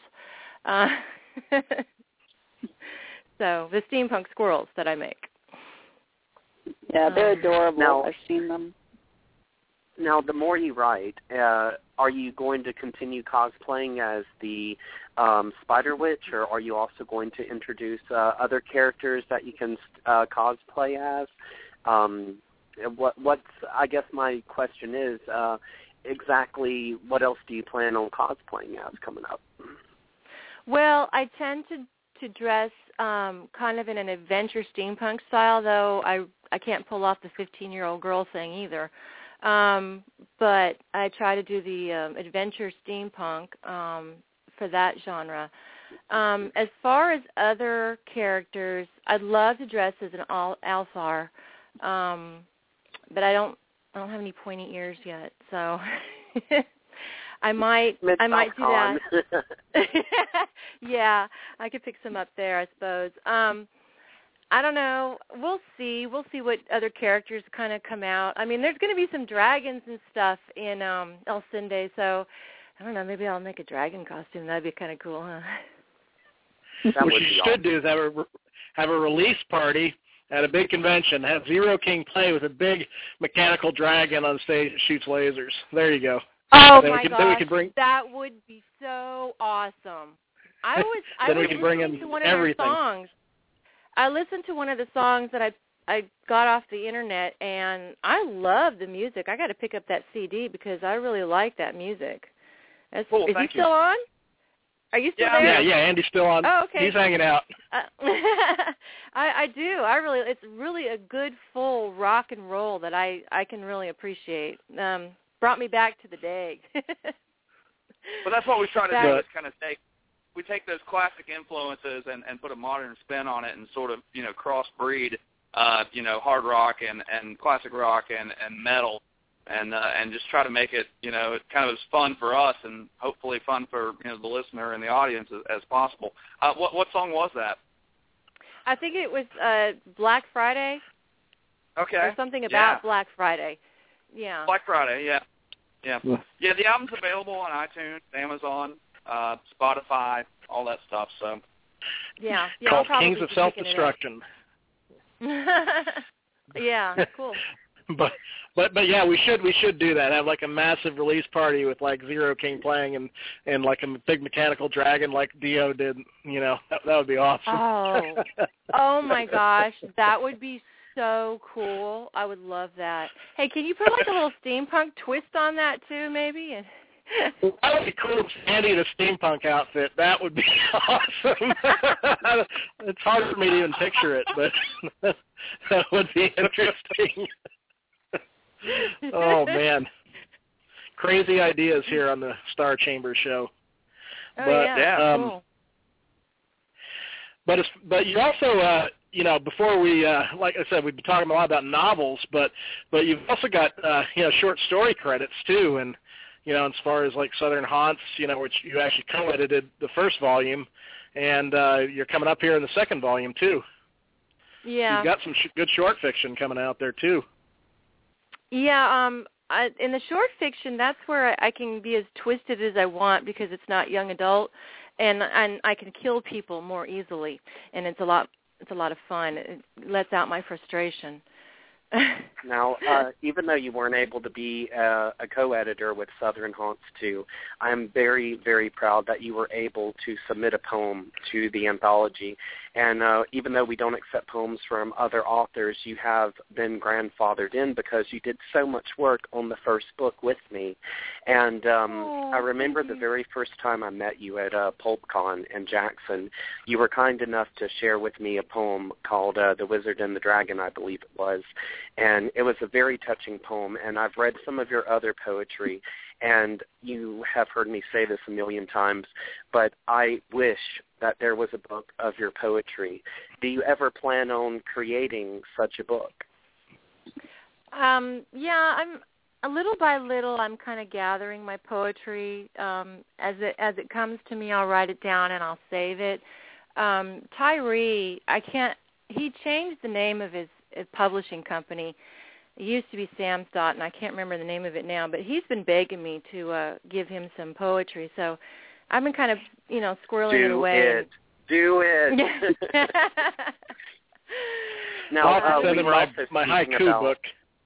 So the steampunk squirrels that I make. Yeah, they're adorable. Now, I've seen them. Now, the more you write, are you going to continue cosplaying as the Spider Witch, or are you also going to introduce other characters that you can cosplay as? I guess my question is, exactly what else do you plan on cosplaying as coming up? Well, I tend to dress kind of in an adventure steampunk style, though I can't pull off the 15-year-old girl thing either. But I try to do the adventure steampunk for that genre. As far as other characters, I'd love to dress as an Alfar, but I don't have any pointy ears yet, so I might do that. Yeah, I could pick some up there, I suppose. I don't know. We'll see. We'll see what other characters kind of come out. I mean, there's going to be some dragons and stuff in Elsinde, so I don't know. Maybe I'll make a dragon costume. That'd be kind of cool, huh? What you should do is have a release party at a big convention. Have Zero King play with a big mechanical dragon on stage that shoots lasers. There you go. Oh my gosh, that would be so awesome. I was listening to one of their songs. I listened to one of the songs that I got off the internet, and I love the music. I got to pick up that CD because I really like that music. Cool, is he still on? Are you still there? Yeah, Andy's still on. Oh, okay. He's hanging out. I do. It's really a good full rock and roll that I can really appreciate. Brought me back to the day. Well, that's what we try to do, is kind of take those classic influences and put a modern spin on it and sort of, crossbreed, hard rock and classic rock and metal and just try to make it, kind of as fun for us and hopefully fun for, the listener and the audience as possible. What song was that? I think it was Black Friday. Okay. Or something about Black Friday. Yeah. Black Friday, yeah. Yeah, the album's available on iTunes, Amazon, Spotify, all that stuff. So. Yeah. Called Kings of Self-Destruction. Yeah, cool. But yeah, we should do that. Have like a massive release party with like Zero King playing and like a big mechanical dragon like Dio did. That would be awesome. Oh my gosh, that would be so cool. I would love that. Hey, can you put like a little steampunk twist on that too, maybe? That would be cool. Andy in a steampunk outfit. That would be awesome. It's hard for me to even picture it, but that would be interesting. Oh man, crazy ideas here on the Star Chamber show. Cool. But you also, before we, like I said, we've been talking a lot about novels, but you've also got, short story credits too, and as far as like Southern Haunts, which you actually co-edited the first volume, and you're coming up here in the second volume too. you've got some good short fiction coming out there too. Yeah, in the short fiction, that's where I can be as twisted as I want because it's not young adult, and I can kill people more easily, and it's a lot of fun. It lets out my frustration. Now, even though you weren't able to be a co-editor with Southern Haunts 2, I'm very, very proud that you were able to submit a poem to the anthology. And even though we don't accept poems from other authors, you have been grandfathered in because you did so much work on the first book with me. And I remember the very first time I met you at PulpCon in Jackson, you were kind enough to share with me a poem called The Wizard and the Dragon, I believe it was. And it was a very touching poem, and I've read some of your other poetry, and you have heard me say this a million times, but I wish that there was a book of your poetry. Do you ever plan on creating such a book? Yeah, I'm a little by little. I'm kind of gathering my poetry. As it comes to me, I'll write it down and I'll save it. Tyree, he changed the name of his publishing company. It used to be Samstot, and I can't remember the name of it now, but he's been begging me to give him some poetry. So I've been kind of, squirreling it away. Do it. Now, my haiku book.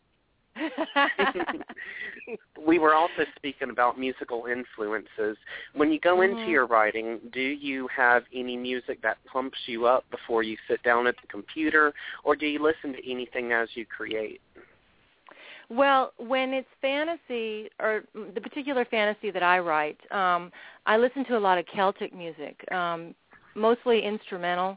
We were also speaking about musical influences. When you go into your writing, do you have any music that pumps you up before you sit down at the computer, or do you listen to anything as you create? Well, when it's fantasy, or the particular fantasy that I write, I listen to a lot of Celtic music, mostly instrumental,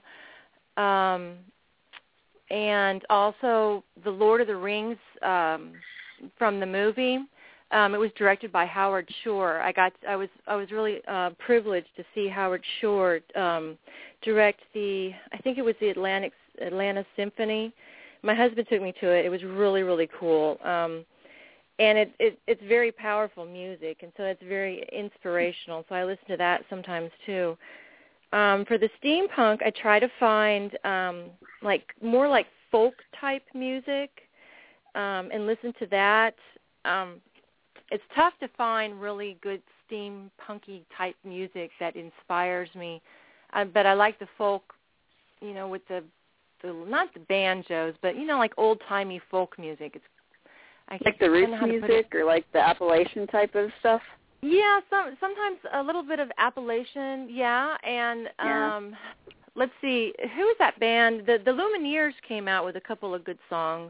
and also the Lord of the Rings from the movie. It was directed by Howard Shore. I was really privileged to see Howard Shore direct I think it was the Atlanta Symphony. My husband took me to it. It was really, really cool. And it's very powerful music, and so it's very inspirational. So I listen to that sometimes too. For the steampunk, I try to find more like folk type music and listen to that. It's tough to find really good steampunky type music that inspires me, but I like the folk, with the not the banjos, but like old timey folk music. Like the roots music or like the Appalachian type of stuff. Yeah, sometimes a little bit of Appalachian, yeah, and let's see, who is that band? The Lumineers came out with a couple of good songs.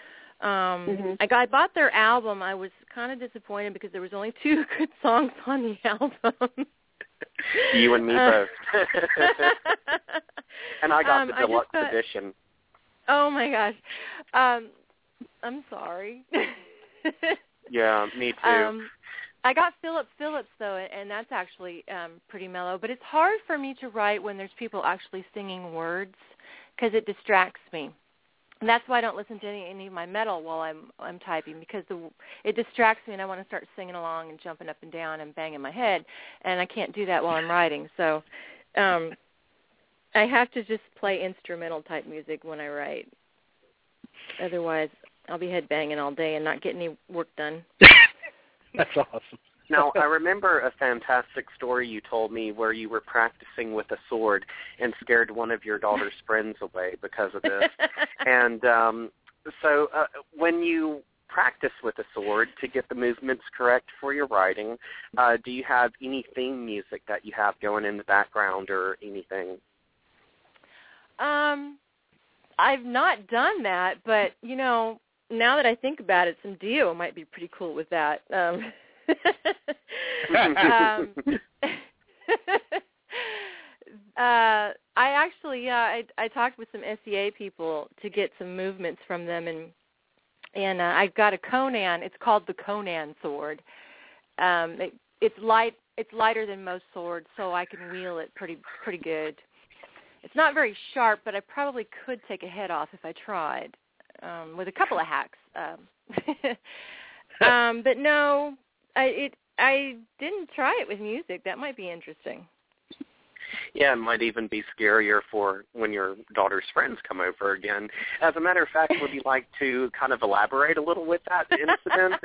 I bought their album. I was kind of disappointed because there was only 2 good songs on the album. You and me both. And I got the deluxe edition. Oh my gosh. I'm sorry. Yeah, me too. I got Philip Phillips though, and that's actually pretty mellow. But it's hard for me to write when there's people actually singing words because it distracts me. And that's why I don't listen to any of my metal while I'm typing, because it distracts me and I want to start singing along and jumping up and down and banging my head, and I can't do that while I'm writing. So I have to just play instrumental type music when I write. Otherwise, I'll be head banging all day and not get any work done. That's awesome. Now, I remember a fantastic story you told me where you were practicing with a sword and scared one of your daughter's friends away because of this. And so when you practice with a sword to get the movements correct for your writing, do you have any theme music that you have going in the background or anything? I've not done that, but, now that I think about it, some Dio might be pretty cool with that. I talked with some SEA people to get some movements from them, and I got a Conan. It's called the Conan sword. It's lighter than most swords, so I can wield it pretty good. It's not very sharp, but I probably could take a head off if I tried with a couple of hacks. But no. I didn't try it with music. That might be interesting. Yeah, it might even be scarier for when your daughter's friends come over again. As a matter of fact, would you like to kind of elaborate a little with that incident?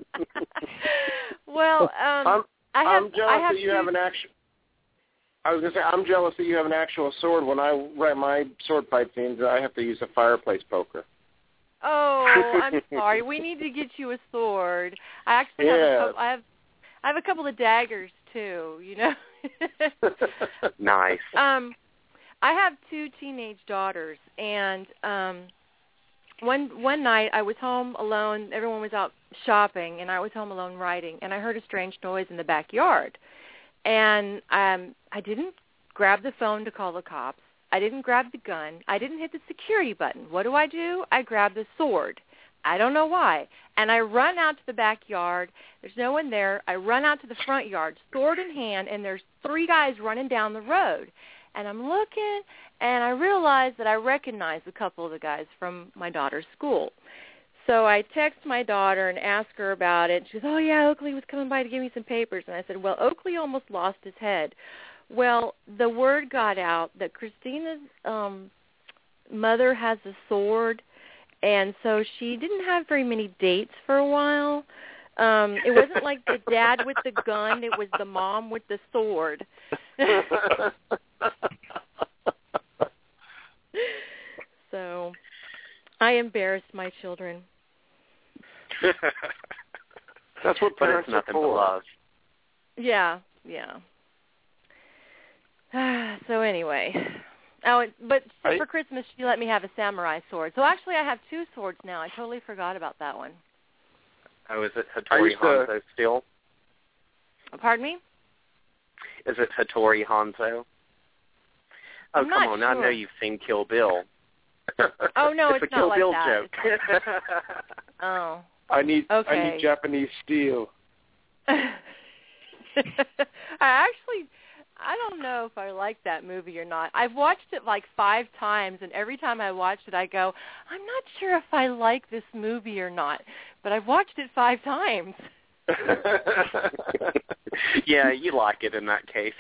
Well, I'm jealous that you have an actual. I was going to say, I'm jealous that you have an actual sword. When I write my sword fight scenes, I have to use a fireplace poker. Oh, I'm sorry. We need to get you a sword. I actually have a couple of daggers too. You know. Nice. I have 2 teenage daughters, and one night I was home alone. Everyone was out shopping, and I was home alone writing, and I heard a strange noise in the backyard. And I didn't grab the phone to call the cops. I didn't grab the gun. I didn't hit the security button. What do? I grab the sword. I don't know why. And I run out to the backyard. There's no one there. I run out to the front yard, sword in hand, and there's 3 guys running down the road. And I'm looking, and I realize that I recognize a couple of the guys from my daughter's school. So I text my daughter and ask her about it. She goes, oh, yeah, Oakley was coming by to give me some papers. And I said, well, Oakley almost lost his head. Well, the word got out that Christina's mother has a sword, and so she didn't have very many dates for a while. It wasn't like the dad with the gun. It was the mom with the sword. So I embarrassed my children. That's what parents are for. Love. Yeah. So anyway, but for Christmas she let me have a samurai sword. So actually I have 2 swords now. I totally forgot about that one. Oh, is it Hattori Hanzo still? Pardon me? Is it Hattori Hanzo? Oh, come on. Sure. I know you've seen Kill Bill. Oh, no, it's a Kill not Bill like that. joke. Oh. I need Japanese steel. I don't know if I like that movie or not. I've watched it like 5 times, and every time I watch it, I go, I'm not sure if I like this movie or not, but I've watched it 5 times. Yeah, you like it in that case.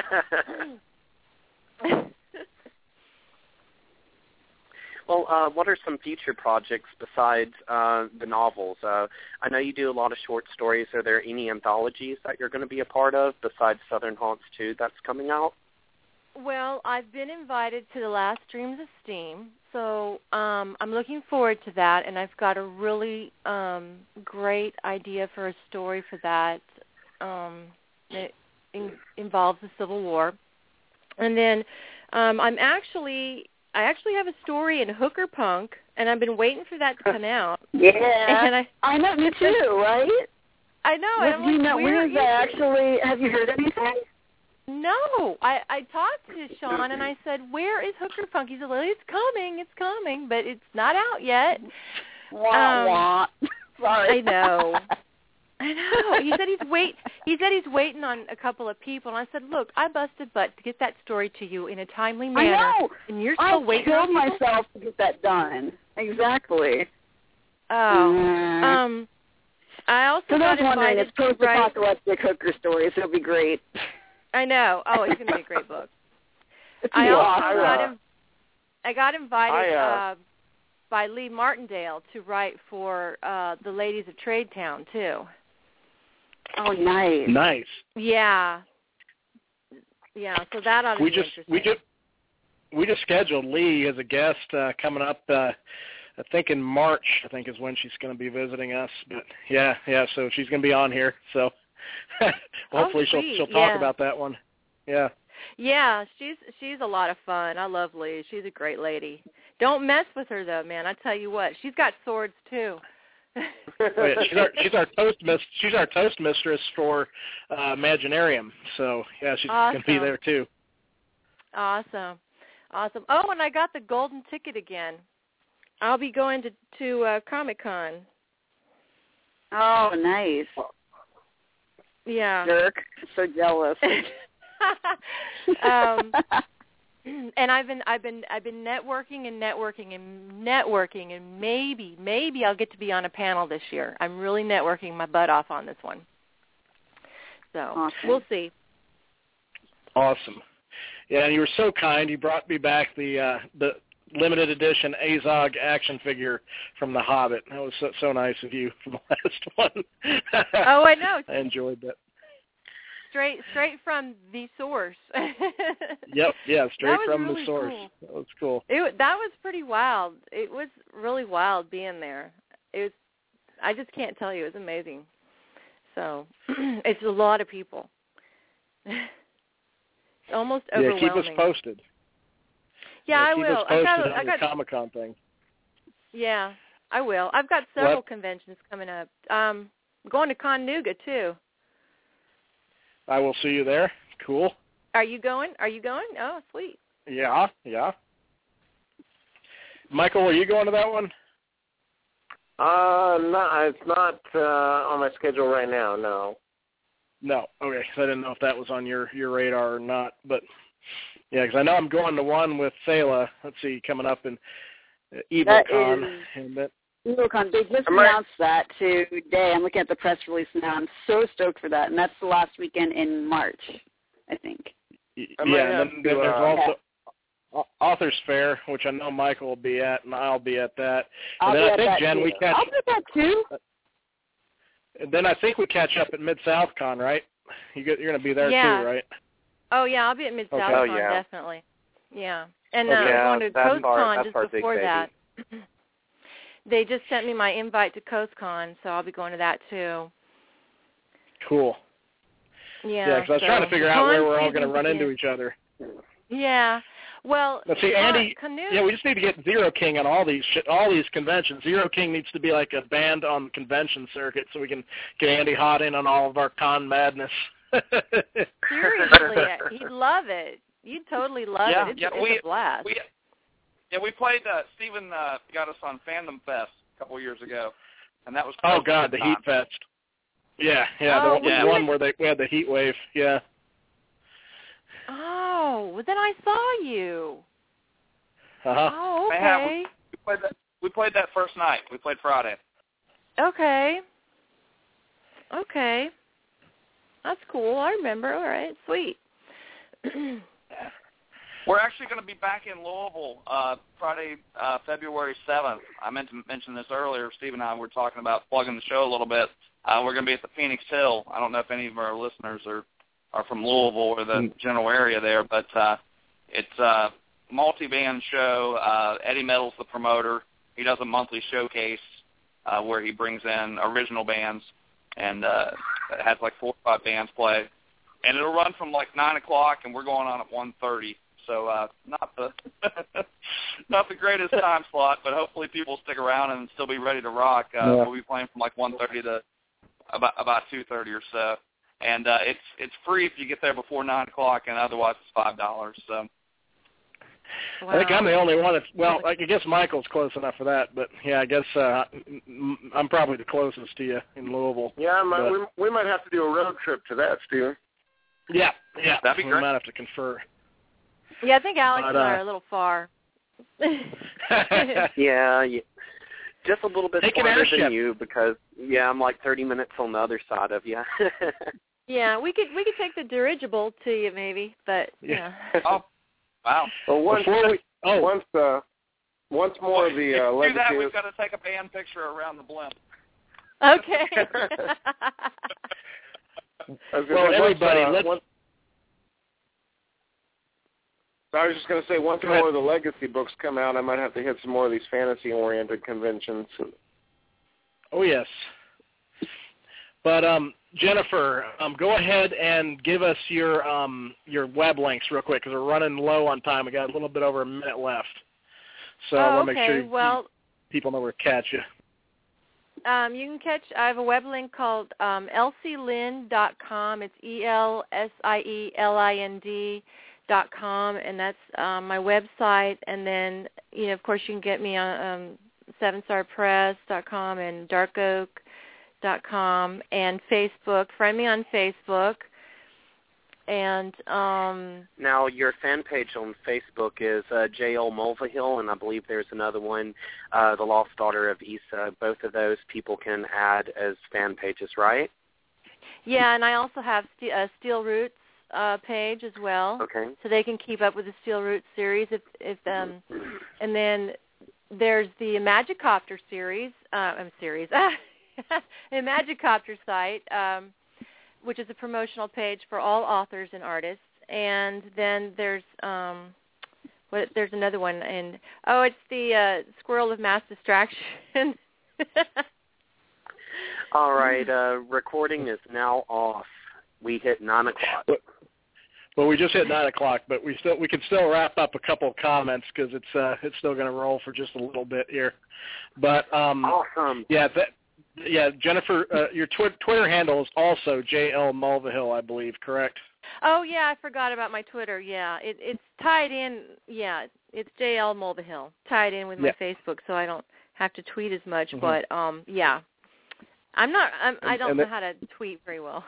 Well, what are some future projects besides the novels? I know you do a lot of short stories. Are there any anthologies that you're going to be a part of besides Southern Haunts 2 that's coming out? Well, I've been invited to the Last Dreams of Steam, so I'm looking forward to that, and I've got a really great idea for a story for that. It involves the Civil War. And then I actually have a story in Hooker Punk, and I've been waiting for that to come out. Yeah, and I know, you too, right? I know. Well, do you know, where is that actually? Have you heard anything? No. I talked to Sean, and I said, where is Hooker Punk? He said, well, it's coming, but it's not out yet. Wah. Sorry. I know. He said he's waiting on a couple of people, and I said, look, I busted butt to get that story to you in a timely manner. I know. And you're still waiting on people? I killed myself to get that done. Exactly. Oh. I also got invited. It's post-apocalyptic Hooker stories. It'll be great. I know. Oh, it's going to be a great book. I got invited by Lee Martindale to write for the Ladies of Trade Town too. Oh, nice. Nice. Yeah. So that ought to be interesting. We just scheduled Lee as a guest coming up. I think in March. I think is when she's going to be visiting us. But yeah. So she's going to be on here. So hopefully she'll talk about that one. Yeah. Yeah, she's a lot of fun. I love Lee. She's a great lady. Don't mess with her though, man. I tell you what, she's got swords too. She's our toast mistress for Imaginarium. So yeah, she's awesome. going to be there too. Awesome. Oh, and I got the golden ticket again. I'll be going to Comic-Con. Oh, nice. Yeah. Jerk. So jealous. And I've been networking and maybe I'll get to be on a panel this year. I'm really networking my butt off on this one. So awesome. We'll see. Awesome. Yeah, and you were so kind. You brought me back the limited edition Azog action figure from The Hobbit. That was so nice of you from the last one. Oh, I know. I enjoyed that. Straight from the source. Yep, yeah, straight from really the source. Cool. That was cool. That was pretty wild. It was really wild being there. I just can't tell you. It was amazing. So it's a lot of people. It's almost overwhelming. Yeah, keep us posted. Yeah, I will. Keep us posted on your Comic-Con thing. Yeah, I will. I've got several conventions coming up. I'm going to Connooga, too. I will see you there. Cool. Are you going? Oh, sweet. Yeah. Michael, are you going to that one? No, it's not on my schedule right now, no. No. Okay, so I didn't know if that was on your radar or not. But, yeah, because I know I'm going to one with Thela, let's see, coming up in EvilCon. EvilCon, they just announced that today. I'm looking at the press release now. I'm so stoked for that. And that's the last weekend in March, I think. Yeah, and then there's also Authors Fair, which I know Michael will be at, and I'll be at that. And then I think, Jen, we catch... I'll be at that, too. And then I think we catch up at Mid-South Con, right? You're going to be there, too, right? Oh, yeah, I'll be at Mid-South Con, definitely. Yeah. And yeah, going to Coast Con just before that. Baby. They just sent me my invite to Coast Con, so I'll be going to that, too. Cool. Yeah, because I was trying to figure out where we're all going to run into each other. Yeah. Well, let's see, Andy. Yeah, we just need to get Zero King on all these conventions. Zero King needs to be like a band on the convention circuit, so we can get Andy Hott in on all of our con madness. Seriously, he'd love it. You'd totally love it. It's a blast. We played. Steven got us on Fandom Fest a couple of years ago, and that was. Oh God, the Heat Fest. Yeah, the one where we had the heat wave. Yeah. Oh, well then I saw you. Uh-huh. Oh, okay. We played that first night. We played Friday. Okay. That's cool. I remember. All right, sweet. We're actually going to be back in Louisville Friday, February 7th. I meant to mention this earlier. Steve and I were talking about plugging the show a little bit. We're going to be at the Phoenix Hill. I don't know if any of our listeners are from Louisville or the general area there, but it's a multi-band show. Eddie Metal's the promoter. He does a monthly showcase where he brings in original bands and has like 4 or 5 bands play. And it'll run from like 9 o'clock, and we're going on at 1:30. So not the greatest time slot, but hopefully people stick around and still be ready to rock. We'll be playing from like 1:30 to about 2:30 or so. And it's free if you get there before 9 o'clock, and otherwise it's $5. So. Wow. I think I'm the only one I guess Michael's close enough for that, but yeah, I guess I'm probably the closest to you in Louisville. Yeah, we might have to do a road trip to that, Steven. Yeah, that'd be great. We might have to confer. Yeah, I think Alex and I are a little far. Yeah, just a little bit farther than you because, I'm like 30 minutes on the other side of you. Yeah, we could take the dirigible to you maybe, but yeah. Oh, wow. Well, once more of the to legacy. do that, we've got to take a band picture around the blimp. Okay. Everybody, I was just going to say, once more of the legacy books come out, I might have to hit some more of these fantasy-oriented conventions. Oh, yes. But, Jennifer, go ahead and give us your web links real quick because we're running low on time. We got a little bit over a minute left. So I want to make sure people know where to catch you. You can catch, I have a web link called elsielind.com. It's ELSIELIND.com, and that's my website. And then, of course, you can get me on 7starpress.com and darkoak.com and Facebook. Friend me on Facebook. And now your fan page on Facebook is J.L. Mulvihill, and I believe there's another one, The Lost Daughter of Issa. Both of those people can add as fan pages, right? Yeah, and I also have Steel Roots page as well. Okay. So they can keep up with the Steel Roots series. And then there's the Magicopter series. The Magicopter site, which is a promotional page for all authors and artists. And then there's there's another one, and it's the Squirrel of Mass Distraction. All right, recording is now off. We hit 9 o'clock. Well, we just hit 9 o'clock, but we can still wrap up a couple of comments because it's still going to roll for just a little bit here. But awesome. Yeah, Jennifer, your Twitter handle is also JL Mulvihill, I believe, correct? Oh yeah, I forgot about my Twitter. Yeah, it's tied in. Yeah, it's JL Mulvihill, tied in with my Facebook, so I don't have to tweet as much. Mm-hmm. But yeah, I don't know how to tweet very well.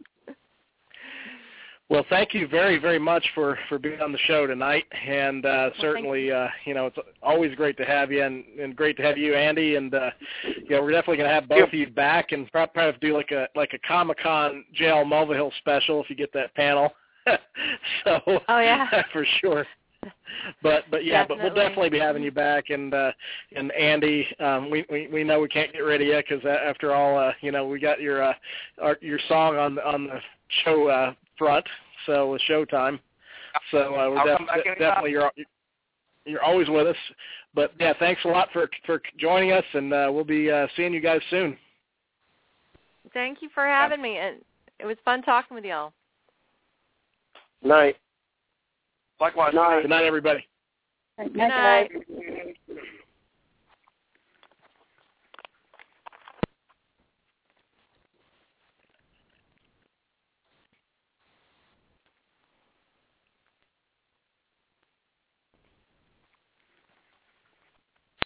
Well, thank you very, very much for being on the show tonight, and certainly, it's always great to have you, and great to have you, Andy, and we're definitely going to have both of you back, and probably do like a Comic-Con JL Mulvihill special if you get that panel. So, for sure. But we'll definitely be having you back, and Andy, we know we can't get rid of you because after all, we got your song on the show front, so with Showtime. So we're definitely you're always with us. But yeah, thanks a lot for joining us, and we'll be seeing you guys soon. Thank you for having me, and it was fun talking with y'all. Night. Likewise. Good night, everybody. Good night.